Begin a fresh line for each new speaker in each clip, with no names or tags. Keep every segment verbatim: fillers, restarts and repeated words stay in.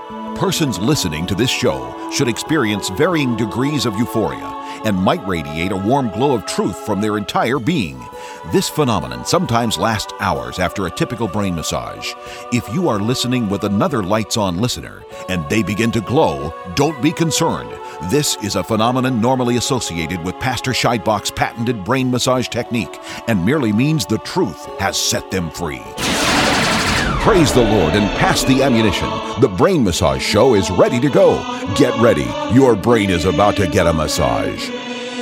Persons listening to this show should experience varying degrees of euphoria and might radiate a warm glow of truth from their entire being. This phenomenon sometimes lasts hours after a typical brain massage. If you are listening with another lights-on listener and they begin to glow, don't be concerned. This is a phenomenon normally associated with Pastor Scheidbach's patented brain massage technique and merely means the truth has set them free. Praise the Lord and pass the ammunition. The Brain Massage Show is ready to go. Get ready. Your brain is about to get a massage.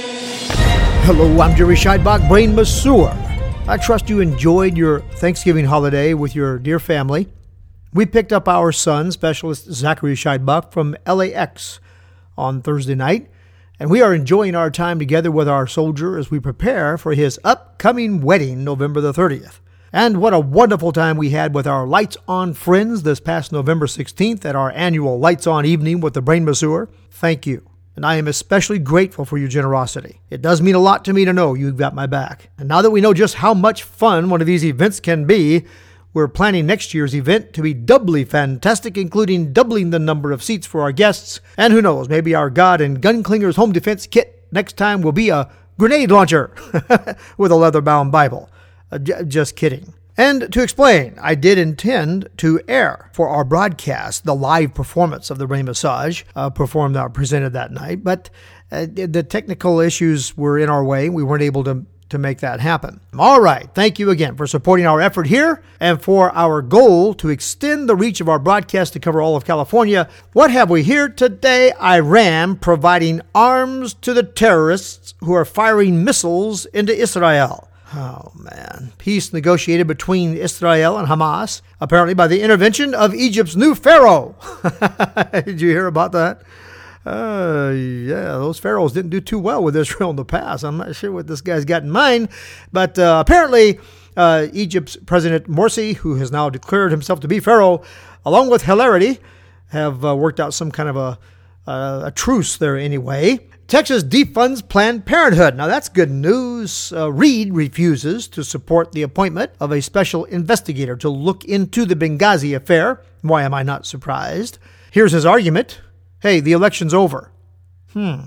Hello, I'm Jerry Scheidbach, Brain Masseur. I trust you enjoyed your Thanksgiving holiday with your dear family. We picked up our son, Specialist Zachary Scheidbach, from L A X on Thursday night, and we are enjoying our time together with our soldier as we prepare for his upcoming wedding, November the thirtieth. And what a wonderful time we had with our Lights On friends this past November sixteenth at our annual Lights On evening with the Brain Masseur. Thank you. And I am especially grateful for your generosity. It does mean a lot to me to know you've got my back. And now that we know just how much fun one of these events can be, we're planning next year's event to be doubly fantastic, including doubling the number of seats for our guests. And who knows, maybe our God and Gunklinger's home defense kit next time will be a grenade launcher with a leather-bound Bible. Uh, j- just kidding. And to explain, I did intend to air for our broadcast the live performance of the Brain Massage uh, performed or presented that night, but uh, the technical issues were in our way. We weren't able to, to make that happen. All right. Thank you again for supporting our effort here and for our goal to extend the reach of our broadcast to cover all of California. What have we here today? Iran providing arms to the terrorists who are firing missiles into Israel. Oh, man. Peace negotiated between Israel and Hamas, apparently by the intervention of Egypt's new pharaoh. Did you hear about that? Uh, yeah, those pharaohs didn't do too well with Israel in the past. I'm not sure what this guy's got in mind, but uh, apparently uh, Egypt's President Morsi, who has now declared himself to be pharaoh, along with hilarity, have uh, worked out some kind of a, uh, a truce there anyway. Texas defunds Planned Parenthood. Now, that's good news. Uh, Reid refuses to support the appointment of a special investigator to look into the Benghazi affair. Why am I not surprised? Here's his argument. Hey, the election's over. Hmm.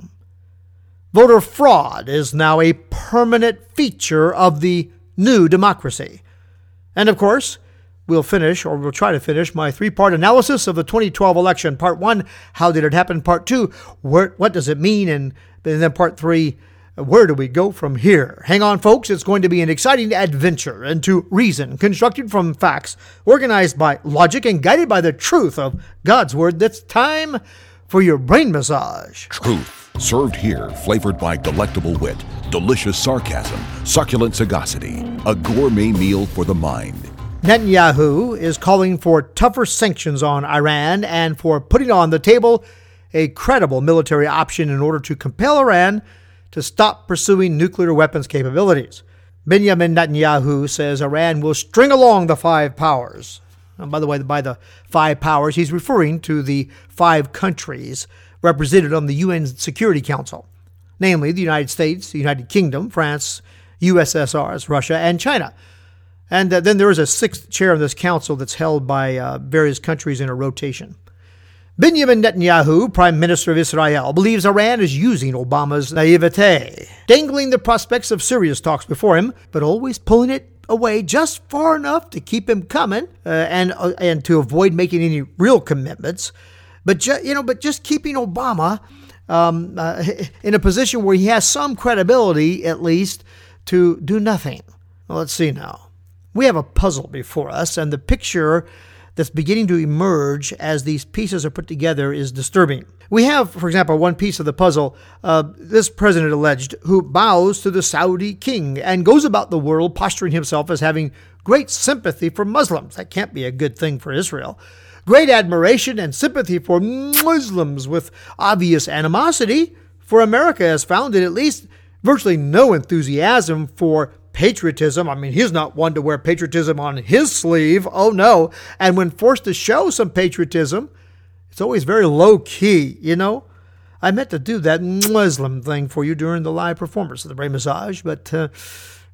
Voter fraud is now a permanent feature of the new democracy. And, of course, we'll finish, or we'll try to finish, my three-part analysis of the twenty twelve election. Part one, how did it happen? Part two, where, what does it mean? And, and then part three, where do we go from here? Hang on, folks. It's going to be an exciting adventure into reason, constructed from facts, organized by logic, and guided by the truth of God's Word. That's time for your brain massage.
Truth, served here, flavored by delectable wit, delicious sarcasm, succulent sagacity, a gourmet meal for the mind.
Netanyahu is calling for tougher sanctions on Iran and for putting on the table a credible military option in order to compel Iran to stop pursuing nuclear weapons capabilities. Benjamin Netanyahu says Iran will string along the five powers. And by the way, by the five powers, he's referring to the five countries represented on the U N Security Council, namely the United States, the United Kingdom, France, U S S R, Russia, and China. And uh, then there is a sixth chair in this council that's held by uh, various countries in a rotation. Benjamin Netanyahu, Prime Minister of Israel, believes Iran is using Obama's naivete, dangling the prospects of serious talks before him, but always pulling it away just far enough to keep him coming uh, and uh, and to avoid making any real commitments. But ju- you know, but just keeping Obama um, uh, in a position where he has some credibility, at least, to do nothing. Well, let's see now. We have a puzzle before us, and the picture that's beginning to emerge as these pieces are put together is disturbing. We have, for example, one piece of the puzzle, uh, this president alleged, who bows to the Saudi king and goes about the world posturing himself as having great sympathy for Muslims. That can't be a good thing for Israel. Great admiration and sympathy for Muslims, with obvious animosity for America, has founded at least virtually no enthusiasm for patriotism. I mean, he's not one to wear patriotism on his sleeve. Oh, no. And when forced to show some patriotism, it's always very low key, you know. I meant to do that Muslim thing for you during the live performance of the Brain Massage, but uh,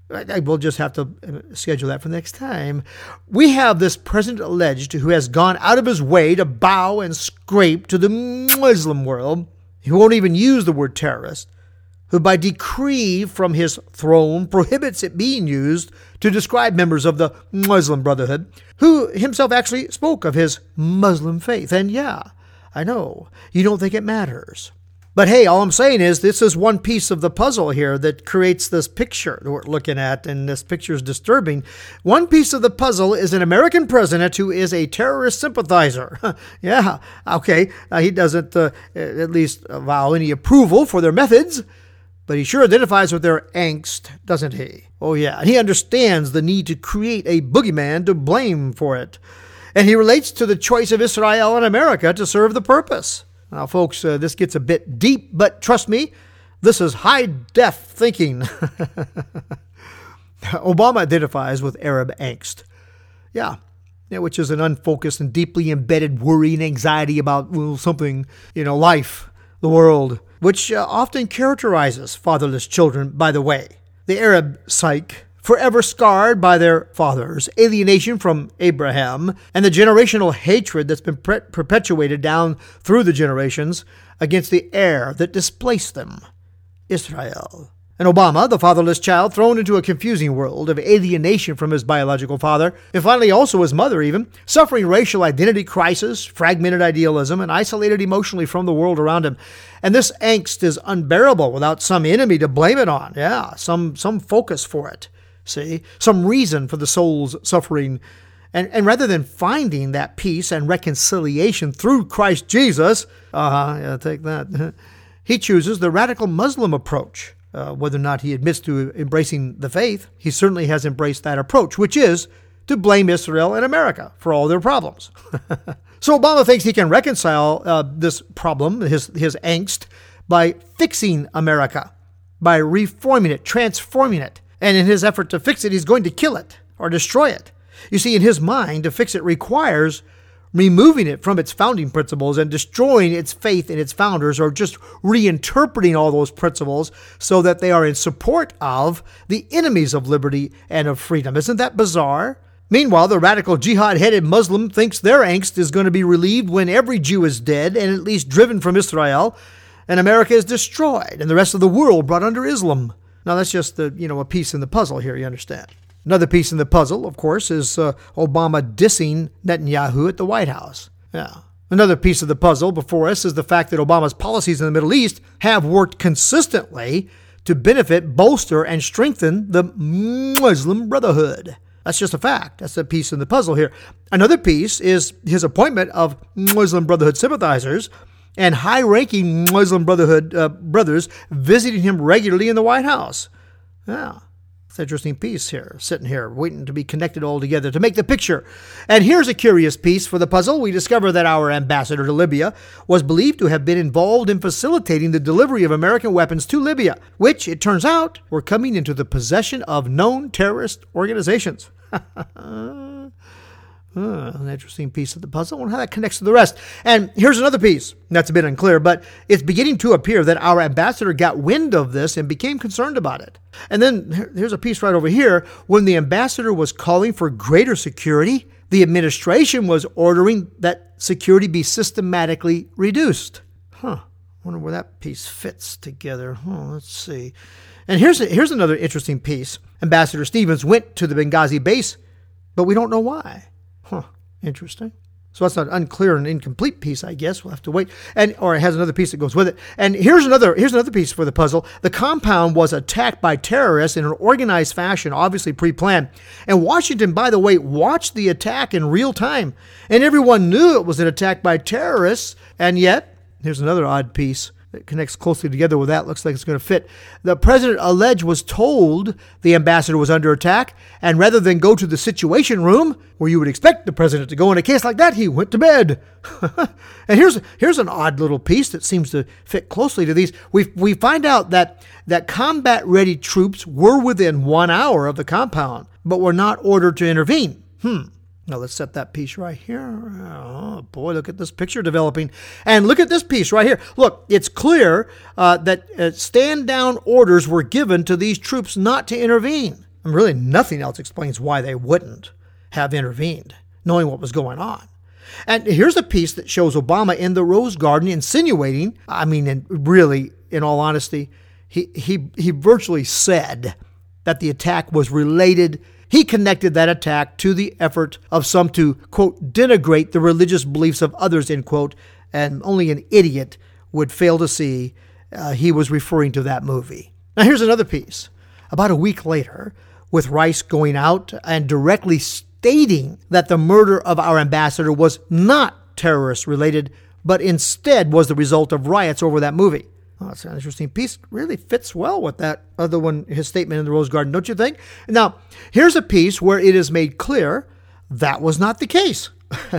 We'll just have to schedule that for next time. We have this president alleged who has gone out of his way to bow and scrape to the Muslim world. He won't even use the word terrorist, who by decree from his throne prohibits it being used to describe members of the Muslim Brotherhood, who himself actually spoke of his Muslim faith. And yeah, I know, you don't think it matters. But hey, all I'm saying is this is one piece of the puzzle here that creates this picture that we're looking at, and this picture is disturbing. One piece of the puzzle is an American president who is a terrorist sympathizer. Yeah, okay, uh, he doesn't uh, at least avow any approval for their methods, but he sure identifies with their angst, doesn't he? Oh yeah, and he understands the need to create a boogeyman to blame for it. And he relates to the choice of Israel and America to serve the purpose. Now, folks, uh, this gets a bit deep, but trust me, this is high-def thinking. Obama identifies with Arab angst. Yeah, yeah, which is an unfocused and deeply embedded worry and anxiety about, well, something, you know, life, the world, which uh, often characterizes fatherless children, by the way. The Arab psyche, forever scarred by their fathers, alienation from Abraham, and the generational hatred that's been pre- perpetuated down through the generations against the heir that displaced them, Israel. And Obama, the fatherless child, thrown into a confusing world of alienation from his biological father, and finally also his mother even, suffering racial identity crisis, fragmented idealism, and isolated emotionally from the world around him. And this angst is unbearable without some enemy to blame it on. Yeah, some, some focus for it. See, some reason for the soul's suffering. And, and rather than finding that peace and reconciliation through Christ Jesus, uh-huh, yeah, take that, he chooses the radical Muslim approach. Uh, whether or not he admits to embracing the faith, he certainly has embraced that approach, which is to blame Israel and America for all their problems. So Obama thinks he can reconcile uh, this problem, his, his angst, by fixing America, by reforming it, transforming it. And in his effort to fix it, he's going to kill it or destroy it. You see, in his mind, to fix it requires removing it from its founding principles and destroying its faith in its founders, or just reinterpreting all those principles so that they are in support of the enemies of liberty and of freedom. Isn't that bizarre? Meanwhile, the radical jihad-headed Muslim thinks their angst is going to be relieved when every Jew is dead and at least driven from Israel, and America is destroyed and the rest of the world brought under Islam. Now, that's just the, you know, a piece in the puzzle here, you understand. Another piece in the puzzle, of course, is uh, Obama dissing Netanyahu at the White House. Yeah. Another piece of the puzzle before us is the fact that Obama's policies in the Middle East have worked consistently to benefit, bolster, and strengthen the Muslim Brotherhood. That's just a fact. That's a piece in the puzzle here. Another piece is his appointment of Muslim Brotherhood sympathizers and high-ranking Muslim Brotherhood uh, brothers visiting him regularly in the White House. Yeah, it's an interesting piece here, sitting here, waiting to be connected all together to make the picture. And here's a curious piece for the puzzle. We discover that our ambassador to Libya was believed to have been involved in facilitating the delivery of American weapons to Libya, which, it turns out, were coming into the possession of known terrorist organizations. Uh, an interesting piece of the puzzle. I wonder how that connects to the rest. And here's another piece that's a bit unclear, but it's beginning to appear that our ambassador got wind of this and became concerned about it. And then here's a piece right over here. When the ambassador was calling for greater security, the administration was ordering that security be systematically reduced. Huh. I wonder where that piece fits together. Huh, let's see. And here's, a, here's another interesting piece. Ambassador Stevens went to the Benghazi base, but we don't know why. Huh, interesting. So that's an unclear and incomplete piece, I guess. We'll have to wait. And or it has another piece that goes with it. And here's another here's another piece for the puzzle. The compound was attacked by terrorists in an organized fashion, obviously pre-planned. And Washington, by the way, watched the attack in real time. And everyone knew it was an attack by terrorists. And yet, here's another odd piece that connects closely together with that. Looks like it's going to fit. The president alleged was told the ambassador was under attack, and rather than go to the Situation Room, where you would expect the president to go in a case like that, he went to bed. And here's here's an odd little piece that seems to fit closely to these. We we find out that that combat-ready troops were within one hour of the compound, but were not ordered to intervene. Hmm. Now let's set that piece right here. Oh boy, look at this picture developing. And look at this piece right here. Look, it's clear uh, that uh, stand-down orders were given to these troops not to intervene. And really nothing else explains why they wouldn't have intervened, knowing what was going on. And here's a piece that shows Obama in the Rose Garden insinuating, I mean, and really, in all honesty, he, he, he virtually said that the attack was related. He connected that attack to the effort of some to, quote, denigrate the religious beliefs of others, end quote, and only an idiot would fail to see uh, he was referring to that movie. Now, here's another piece. About a week later, with Rice going out and directly stating that the murder of our ambassador was not terrorist-related, but instead was the result of riots over that movie. Oh, that's an interesting piece. Really fits well with that other one, his statement in the Rose Garden, don't you think? Now, here's a piece where it is made clear that was not the case.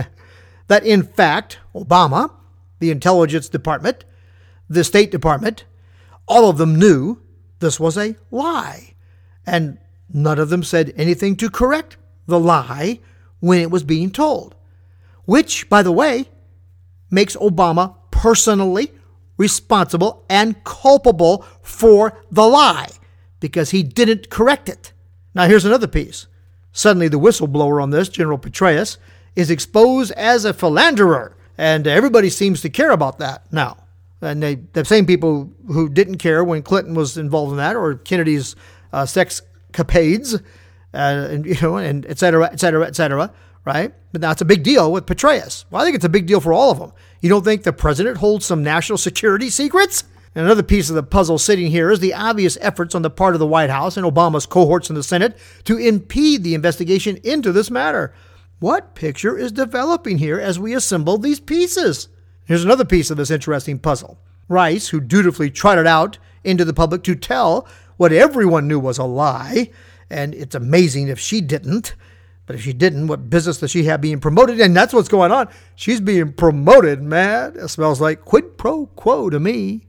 That, in fact, Obama, the Intelligence Department, the State Department, all of them knew this was a lie. And none of them said anything to correct the lie when it was being told. Which, by the way, makes Obama personally responsible and culpable for the lie because he didn't correct it. Now, here's another piece. Suddenly, the whistleblower on this, General Petraeus, is exposed as a philanderer, and everybody seems to care about that now. And they, the same people who didn't care when Clinton was involved in that, or Kennedy's uh, sex capades, uh, and, you know, and et cetera, et cetera, et cetera, right? But now it's a big deal with Petraeus. Well, I think it's a big deal for all of them. You don't think the president holds some national security secrets? And another piece of the puzzle sitting here is the obvious efforts on the part of the White House and Obama's cohorts in the Senate to impede the investigation into this matter. What picture is developing here as we assemble these pieces? Here's another piece of this interesting puzzle. Rice, who dutifully trotted out into the public to tell what everyone knew was a lie, and it's amazing if she didn't, but if she didn't, what business does she have being promoted? And that's what's going on. She's being promoted, man. It smells like quid pro quo to me.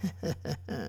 Yeah,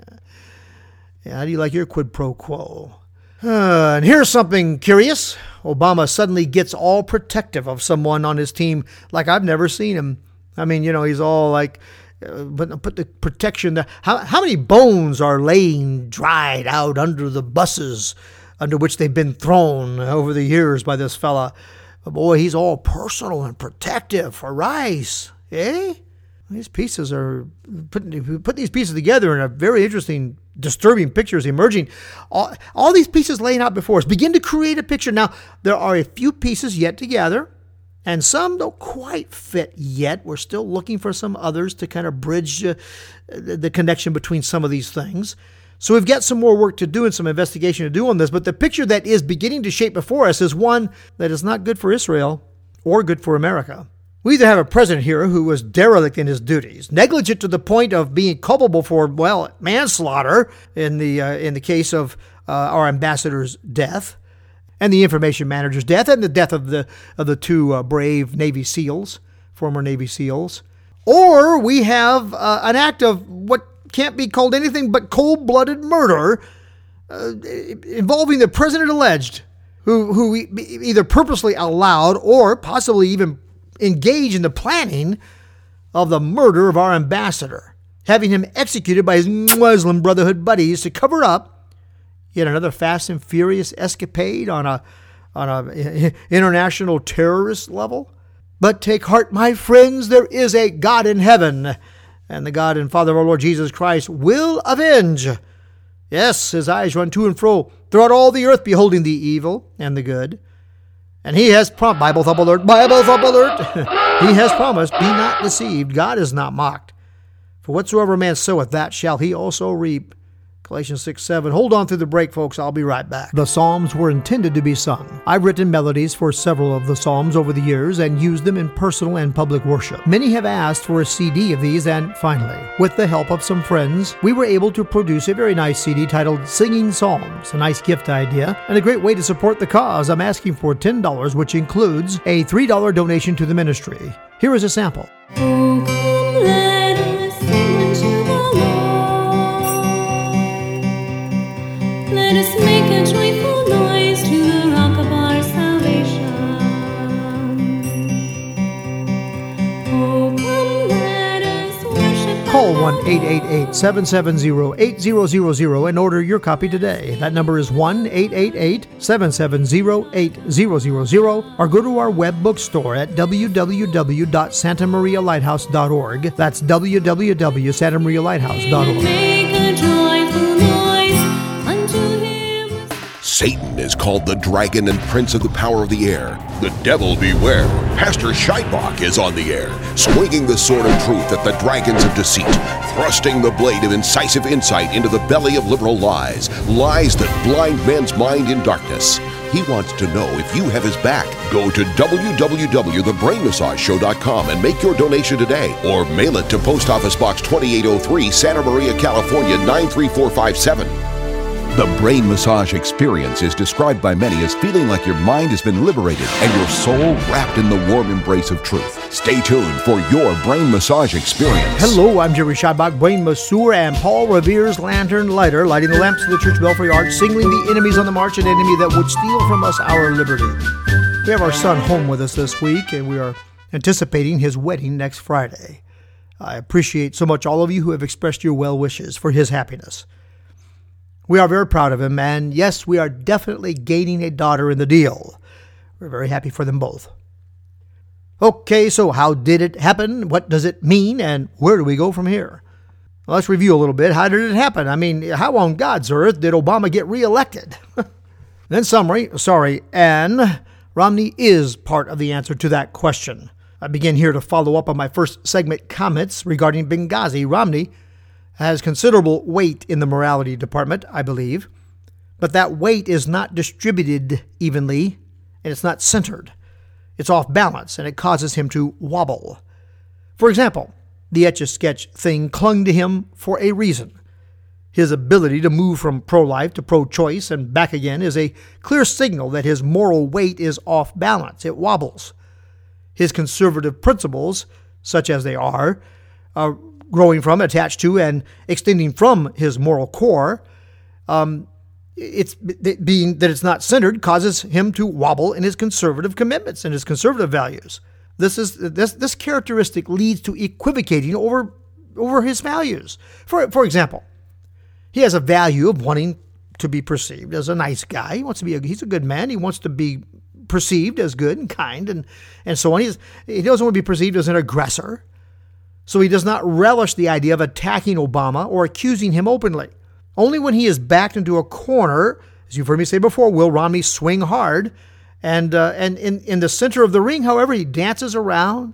how do you like your quid pro quo? Uh, and here's something curious. Obama suddenly gets all protective of someone on his team like I've never seen him. I mean, you know, he's all like, uh, but put the protection there. How, how many bones are laying dried out under the buses under which they've been thrown over the years by this fella? Boy, he's all personal and protective for Rice, eh? These pieces are putting put these pieces together in a very interesting, disturbing picture is emerging. All, all these pieces laying out before us begin to create a picture. Now, there are a few pieces yet to gather, and some don't quite fit yet. We're still looking for some others to kind of bridge uh, the, the connection between some of these things. So we've got some more work to do and some investigation to do on this, but the picture that is beginning to shape before us is one that is not good for Israel or good for America. We either have a president here who was derelict in his duties, negligent to the point of being culpable for, well, manslaughter in the uh, in the case of uh, our ambassador's death, and the information manager's death, and the death of the of the two uh, brave Navy SEALs, former Navy SEALs, or we have uh, an act of what can't be called anything but cold-blooded murder uh, involving the president alleged, who who either purposely allowed or possibly even engage in the planning of the murder of our ambassador, having him executed by his Muslim Brotherhood buddies to cover up yet another fast and furious escapade on a on a international terrorist level. But take heart, my friends, there is a God in heaven, and the God and Father of our Lord Jesus Christ will avenge. Yes, his eyes run to and fro throughout all the earth, beholding the evil and the good. And he has promised, Bible thump alert, Bible thump alert. He has promised, be not deceived. God is not mocked. For whatsoever man soweth, that shall he also reap. Galatians six seven. Hold on through the break, folks. I'll be right back. The Psalms were intended to be sung. I've written melodies for several of the Psalms over the years and used them in personal and public worship. Many have asked for a C D of these, and finally, with the help of some friends, we were able to produce a very nice C D titled Singing Psalms. A nice gift idea and a great way to support the cause. I'm asking for ten dollars, which includes a three dollars donation to the ministry. Here is a sample.
Oh, come, let us sing unto the Lord. Let us make a joyful noise to the rock of our salvation. Oh, come, let us worship.
Call one eight eight eight, seven seven zero, eight zero zero zero and order your copy today. That number is one eight eight eight, seven seven zero, eight zero zero zero, or go to our web bookstore at w w w dot santa maria lighthouse dot org. That's w w w dot santa maria lighthouse dot org.
Make a joyful noise unto him.
Satan is called the dragon and prince of the power of the air. The devil beware. Pastor Scheidbach is on the air, swinging the sword of truth at the dragons of deceit, thrusting the blade of incisive insight into the belly of liberal lies, lies that blind men's mind in darkness. He wants to know if you have his back. Go to w w w dot the brain massage show dot com and make your donation today, or mail it to Post Office Box twenty-eight oh three, Santa Maria, California nine three four five seven.
The brain massage experience is described by many as feeling like your mind has been liberated and your soul wrapped in the warm embrace of truth. Stay tuned for your brain massage experience.
Hello, I'm Jerry Scheidbach, brain masseur, and Paul Revere's lantern lighter, lighting the lamps of the church belfry arch, signaling the enemies on the march, an enemy that would steal from us our liberty. We have our son home with us this week, and we are anticipating his wedding next Friday. I appreciate so much all of you who have expressed your well wishes for his happiness. We are very proud of him, and yes, we are definitely gaining a daughter in the deal. We're very happy for them both. Okay, so how did it happen? What does it mean? And where do we go from here? Well, let's review a little bit. How did it happen? I mean, how on God's earth did Obama get reelected? Then summary, sorry, and Romney is part of the answer to that question. I begin here to follow up on my first segment comments regarding Benghazi. Romney has considerable weight in the morality department, I believe, but that weight is not distributed evenly, and it's not centered. It's off balance, and it causes him to wobble. For example, the Etch-a-Sketch thing clung to him for a reason. His ability to move from pro-life to pro-choice and back again is a clear signal that his moral weight is off balance. It wobbles. His conservative principles, such as they are, uh, growing from, attached to, and extending from his moral core, um, it's being that it's not centered causes him to wobble in his conservative commitments and his conservative values. This is this this characteristic leads to equivocating over over his values. For for example, he has a value of wanting to be perceived as a nice guy. He wants to be a, he's a good man. He wants to be perceived as good and kind and and so on. He's, he doesn't want to be perceived as an aggressor. So he does not relish the idea of attacking Obama or accusing him openly. Only when he is backed into a corner, as you've heard me say before, will Romney swing hard. And uh, and in, in the center of the ring, however, he dances around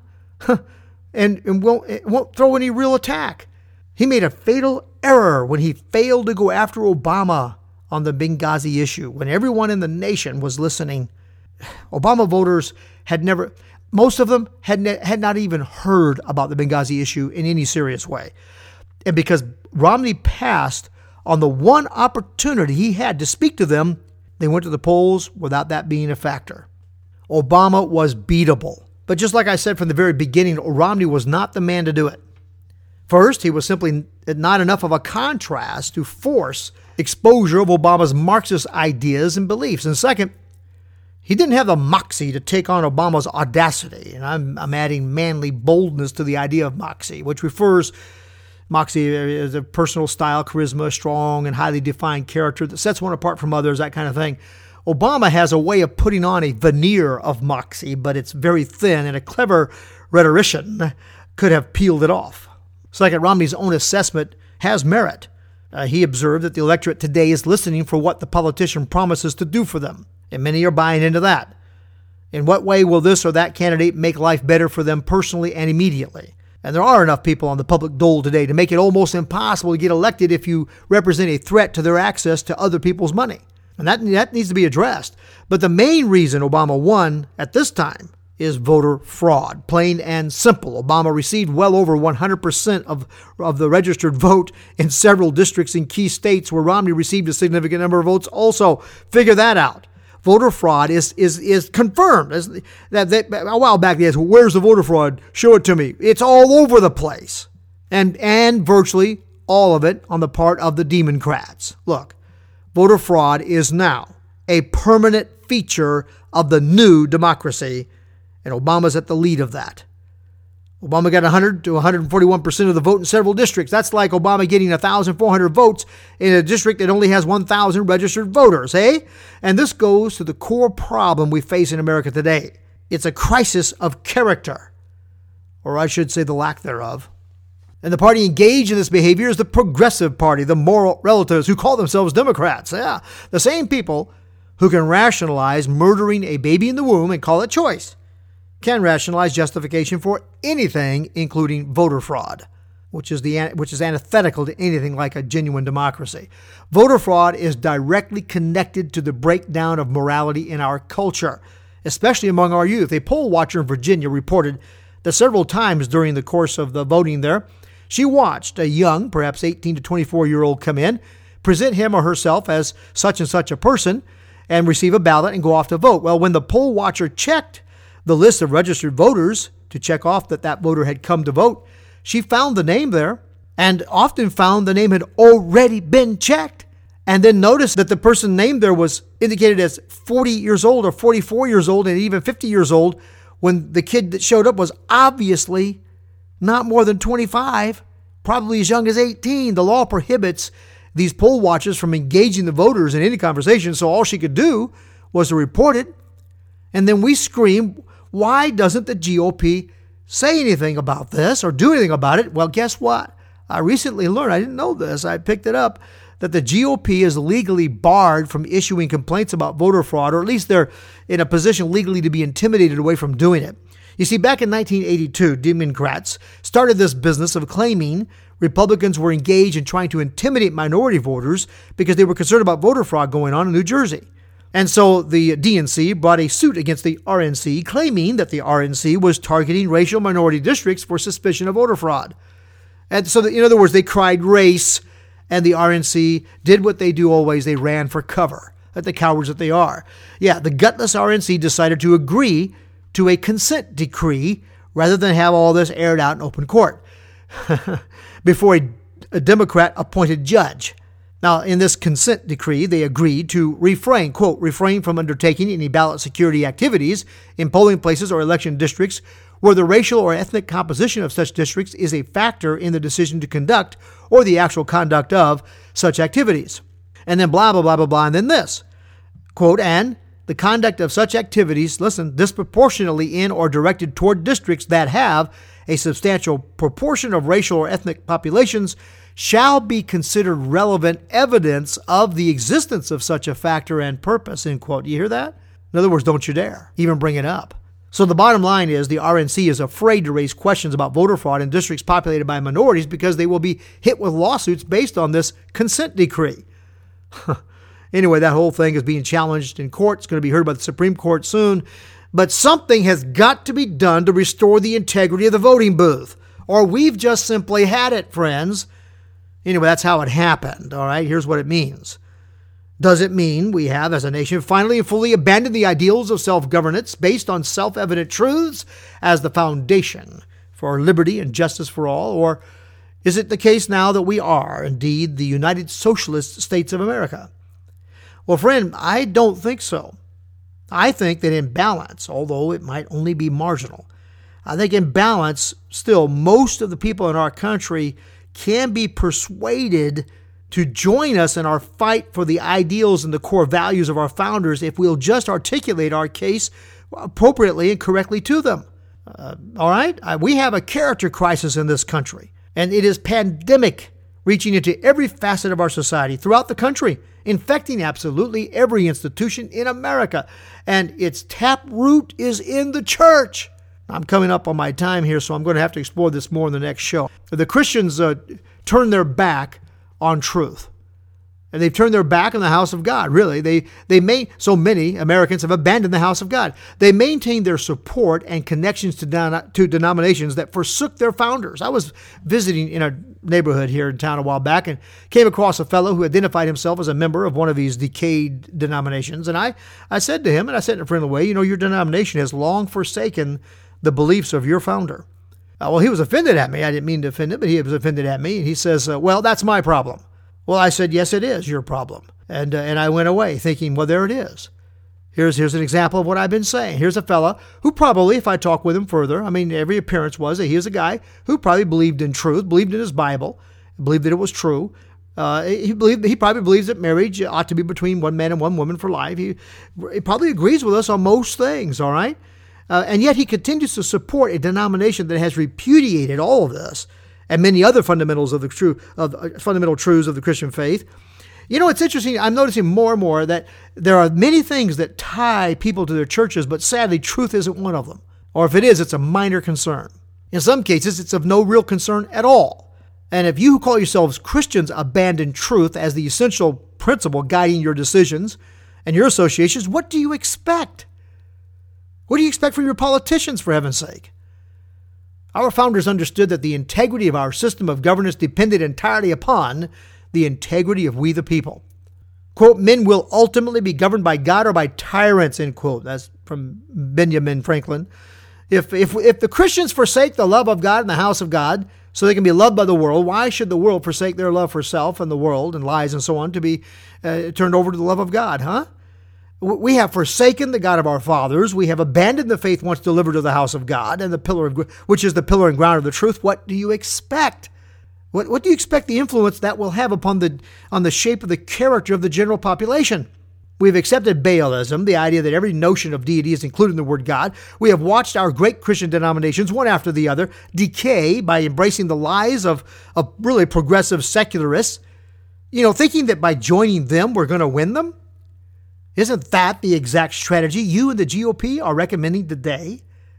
and, and won't, won't throw any real attack. He made a fatal error when he failed to go after Obama on the Benghazi issue, when everyone in the nation was listening. Obama voters had never... Most of them had ne- had not even heard about the Benghazi issue in any serious way. And because Romney passed on the one opportunity he had to speak to them, they went to the polls without that being a factor. Obama was beatable. But just like I said from the very beginning, Romney was not the man to do it. First, he was simply not enough of a contrast to force exposure of Obama's Marxist ideas and beliefs. And second, he didn't have the moxie to take on Obama's audacity, and I'm, I'm adding manly boldness to the idea of moxie, which refers moxie as a personal style, charisma, strong and highly defined character that sets one apart from others, that kind of thing. Obama has a way of putting on a veneer of moxie, but it's very thin, and a clever rhetorician could have peeled it off. Second, Romney's own assessment has merit. Uh, he observed that the electorate today is listening for what the politician promises to do for them. And many are buying into that. In what way will this or that candidate make life better for them personally and immediately? And there are enough people on the public dole today to make it almost impossible to get elected if you represent a threat to their access to other people's money. And that, that needs to be addressed. But the main reason Obama won at this time is voter fraud, plain and simple. Obama received well over one hundred percent of, of the registered vote in several districts in key states where Romney received a significant number of votes also. Figure that out. Voter fraud is is is confirmed. As that, that a while back they asked, well, where's the voter fraud? Show it to me. It's all over the place, and and virtually all of it on the part of the Democrats. Look, voter fraud is now a permanent feature of the new democracy, and Obama's at the lead of that. Obama got one hundred to one hundred forty-one percent of the vote in several districts. That's like Obama getting one thousand four hundred votes in a district that only has one thousand registered voters, eh? And this goes to the core problem we face in America today. It's a crisis of character, or I should say the lack thereof. And the party engaged in this behavior is the Progressive Party, the moral relatives who call themselves Democrats. Yeah, the same people who can rationalize murdering a baby in the womb and call it choice can rationalize justification for anything, including voter fraud, which is the which is antithetical to anything like a genuine democracy. Voter fraud is directly connected to the breakdown of morality in our culture, especially among our youth. A poll watcher in Virginia reported that several times during the course of the voting there, she watched a young, perhaps eighteen to twenty-four-year-old come in, present him or herself as such and such a person, and receive a ballot and go off to vote. Well, when the poll watcher checked the list of registered voters to check off that that voter had come to vote, she found the name there and often found the name had already been checked, and then noticed that the person named there was indicated as forty years old or forty-four years old and even fifty years old when the kid that showed up was obviously not more than twenty-five, probably as young as eighteen. The law prohibits these poll watchers from engaging the voters in any conversation, so all she could do was to report it. And then we scream, why doesn't the G O P say anything about this or do anything about it? Well, guess what? I recently learned, I didn't know this, I picked it up, that the G O P is legally barred from issuing complaints about voter fraud, or at least they're in a position legally to be intimidated away from doing it. You see, back in nineteen eighty-two, Democrats started this business of claiming Republicans were engaged in trying to intimidate minority voters because they were concerned about voter fraud going on in New Jersey. And so the D N C brought a suit against the R N C, claiming that the R N C was targeting racial minority districts for suspicion of voter fraud. And so, that, in other words, they cried race, and the R N C did what they do always. They ran for cover, like the cowards that they are. Yeah, the gutless R N C decided to agree to a consent decree rather than have all this aired out in open court before a, a Democrat-appointed judge. Now, in this consent decree, they agreed to refrain, quote, refrain from undertaking any ballot security activities in polling places or election districts where the racial or ethnic composition of such districts is a factor in the decision to conduct or the actual conduct of such activities. And then blah, blah, blah, blah, blah, and then this, quote, and the conduct of such activities, listen, disproportionately in or directed toward districts that have a substantial proportion of racial or ethnic populations shall be considered relevant evidence of the existence of such a factor and purpose, end quote. You hear that? In other words, don't you dare even bring it up. So the bottom line is the R N C is afraid to raise questions about voter fraud in districts populated by minorities because they will be hit with lawsuits based on this consent decree. Anyway, that whole thing is being challenged in court. It's going to be heard by the Supreme Court soon. But something has got to be done to restore the integrity of the voting booth, or we've just simply had it, friends. Anyway, that's how it happened, all right? Here's what it means. Does it mean we have, as a nation, finally and fully abandoned the ideals of self-governance based on self-evident truths as the foundation for liberty and justice for all? Or is it the case now that we are, indeed, the United Socialist States of America? Well, friend, I don't think so. I think that in balance, although it might only be marginal, I think in balance, still, most of the people in our country can be persuaded to join us in our fight for the ideals and the core values of our founders if we'll just articulate our case appropriately and correctly to them. Uh, all right? Uh, we have a character crisis in this country, and it is pandemic, reaching into every facet of our society throughout the country, infecting absolutely every institution in America. And its tap root is in the church. I'm coming up on my time here, so I'm going to have to explore this more in the next show. The Christians uh, turn their back on truth. And they've turned their back on the house of God, really. They they may so many Americans have abandoned the house of God. They maintain their support and connections to, don, to denominations that forsook their founders. I was visiting in a neighborhood here in town a while back and came across a fellow who identified himself as a member of one of these decayed denominations. And I, I said to him, and I said in a friendly way, you know, your denomination has long forsaken the beliefs of your founder. Uh, well, he was offended at me. I didn't mean to offend him, but he was offended at me. And he says, uh, well, that's my problem. Well, I said, yes, it is your problem. And uh, and I went away thinking, well, there it is. Here's, here's an example of what I've been saying. Here's a fella who probably, if I talk with him further, I mean, every appearance was that he is a guy who probably believed in truth, believed in his Bible, believed that it was true. Uh, he believed he probably believes that marriage ought to be between one man and one woman for life. He, he probably agrees with us on most things, all right? Uh, and yet he continues to support a denomination that has repudiated all of this and many other fundamentals of the true of uh, fundamental truths of the Christian faith. You know, it's interesting. I'm noticing more and more that there are many things that tie people to their churches, but sadly, truth isn't one of them. Or if it is, it's a minor concern. In some cases, it's of no real concern at all. And if you who call yourselves Christians abandon truth as the essential principle guiding your decisions and your associations, what do you expect? What do you expect from your politicians, for heaven's sake? Our founders understood that the integrity of our system of governance depended entirely upon the integrity of we the people. Quote, men will ultimately be governed by God or by tyrants, end quote. That's from Benjamin Franklin. If, if, if the Christians forsake the love of God and the house of God so they can be loved by the world, why should the world forsake their love for self and the world and lies and so on to be uh, turned over to the love of God, huh? We have forsaken the God of our fathers. We have abandoned the faith once delivered to the house of God, and the pillar of, which is the pillar and ground of the truth. What do you expect? What, what do you expect the influence that will have upon the on the shape of the character of the general population? We've accepted Baalism, the idea that every notion of deity is included in the word God. We have watched our great Christian denominations, one after the other, decay by embracing the lies of, of really progressive secularists, you know, thinking that by joining them, we're going to win them. Isn't that the exact strategy you and the G O P are recommending today?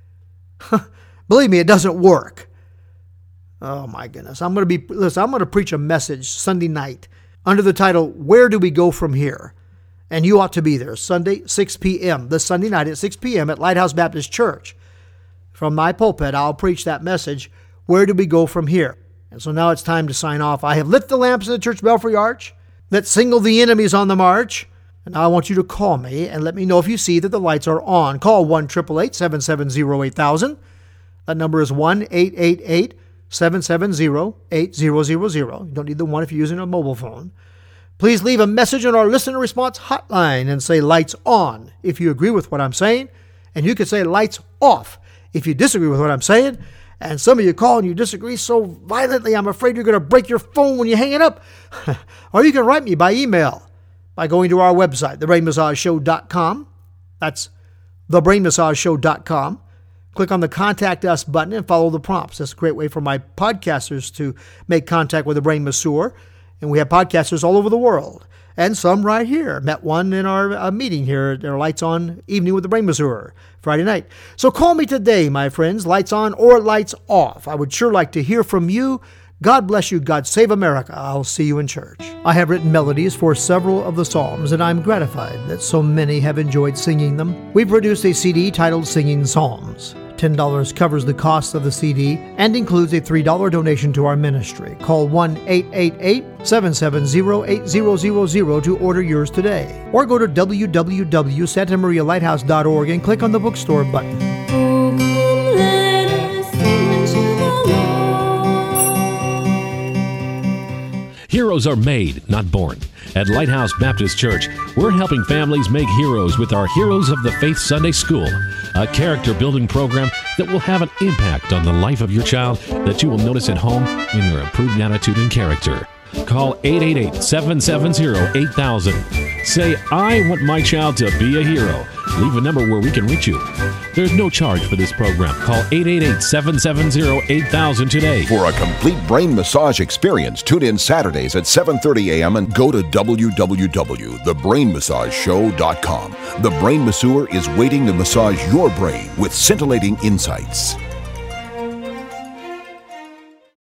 Believe me, it doesn't work. Oh my goodness. I'm going to be, listen, I'm going to preach a message Sunday night under the title, Where Do We Go From Here? And you ought to be there Sunday, six p.m., this Sunday night at six p.m. at Lighthouse Baptist Church. From my pulpit, I'll preach that message, Where Do We Go From Here? And so now it's time to sign off. I have lit the lamps in the church belfry arch that signal the enemies on the march. And now I want you to call me and let me know if you see that the lights are on. Call one eight eight eight, seven seven zero, eight thousand. That number is one eight eight eight, seven seven zero, eight zero zero zero. You don't need the one if you're using a mobile phone. Please leave a message on our listener response hotline and say lights on if you agree with what I'm saying. And you can say lights off if you disagree with what I'm saying. And some of you call and you disagree so violently, I'm afraid you're going to break your phone when you hang it up. Or you can write me by email by going to our website, the brain massage show dot com. That's the brain massage show dot com. Click on the Contact Us button and follow the prompts. That's a great way for my podcasters to make contact with the Brain Masseur. And we have podcasters all over the world. And some right here. Met one in our uh, meeting here at our Lights On Evening with the Brain Masseur Friday night. So call me today, my friends. Lights on or lights off. I would sure like to hear from you. God bless you. God save America. I'll see you in church. I have written melodies for several of the Psalms, and I'm gratified that so many have enjoyed singing them. We've produced a C D titled Singing Psalms. ten dollars covers the cost of the C D and includes a three dollars donation to our ministry. Call one eight eight eight, seven seven zero, eight zero zero zero to order yours today. Or go to w w w dot santa maria lighthouse dot org and click on the bookstore button.
Oh, come, let us sing unto the Lord.
Heroes are made, not born. At Lighthouse Baptist Church, we're helping families make heroes with our Heroes of the Faith Sunday School, a character-building program that will have an impact on the life of your child that you will notice at home in their improved attitude and character. Call eight eight eight, seven seven zero, eight thousand. Say, I want my child to be a hero. Leave a number where we can reach you. There's no charge for this program. Call eight eight eight, seven seven zero, eight thousand today.
For a complete brain massage experience, tune in Saturdays at seven thirty a.m. and go to w w w dot the brain massage show dot com. The Brain Masseur is waiting to massage your brain with scintillating insights.